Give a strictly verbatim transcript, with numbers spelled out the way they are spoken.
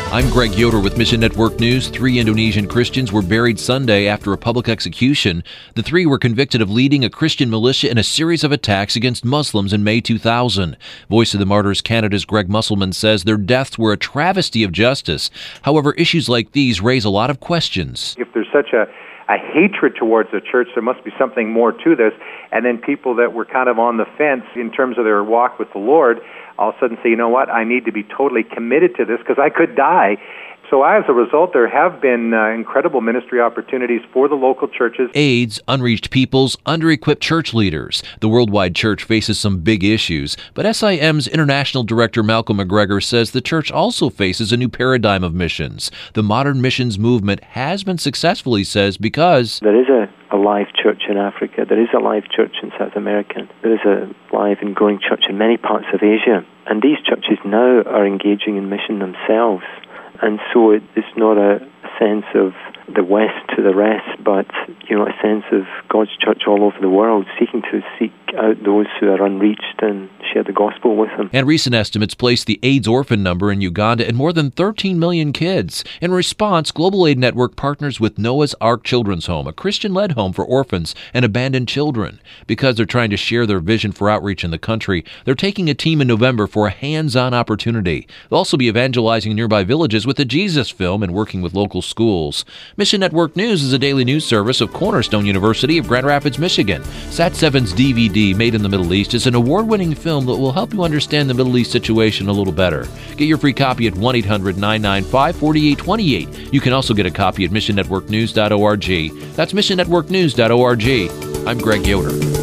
I'm Greg Yoder with Mission Network News. Three Indonesian Christians were buried Sunday after a public execution. The three were convicted of leading a Christian militia in a series of attacks against Muslims in May two thousand. Voice of the Martyrs Canada's Greg Musselman says their deaths were a travesty of justice. However, issues like these raise a lot of questions. If there's such a a hatred towards the church, there must be something more to this. And then people that were kind of on the fence in terms of their walk with the Lord all of a sudden say, you know what, I need to be totally committed to this because I could die. So as a result, there have been uh, incredible ministry opportunities for the local churches. AIDS, unreached peoples, under-equipped church leaders. The worldwide church faces some big issues, but S I M's International Director Malcolm McGregor says the church also faces a new paradigm of missions. The modern missions movement has been successful, he says, because there is a, a live church in Africa, there is a live church in South America, there is a live and growing church in many parts of Asia, and these churches now are engaging in mission themselves. And so it, it's not a sense of the West to the rest, but, you know, a sense of God's church all over the world, seeking to seek out those who are unreached and share the gospel with them. And recent estimates place the AIDS orphan number in Uganda at more than thirteen million kids. In response, Global Aid Network partners with Noah's Ark Children's Home, a Christian-led home for orphans and abandoned children. Because they're trying to share their vision for outreach in the country, they're taking a team in November for a hands-on opportunity. They'll also be evangelizing nearby villages with the Jesus Film and working with local schools. Mission Network News is a daily news service of Cornerstone University of Grand Rapids, Michigan. Sat seven's D V D, Made in the Middle East, is an award-winning film that will help you understand the Middle East situation a little better. Get your free copy at one eight hundred nine nine five four eight two eight. You can also get a copy at mission network news dot org. That's mission network news dot org. I'm Greg Yoder.